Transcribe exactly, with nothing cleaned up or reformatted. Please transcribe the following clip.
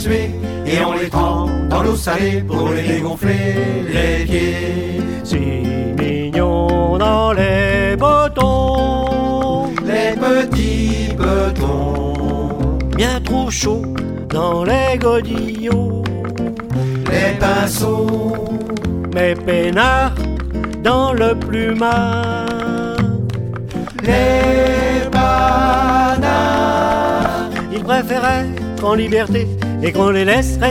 Et on les trempe dans l'eau salée pour les dégonfler les pieds. Si mignon dans les botons, Les petits petons, bien trop chaud dans les godillots, les pinceaux, mes peinards dans le plumard, les banards. ils préféraient qu'en liberté et qu'on les laisse rester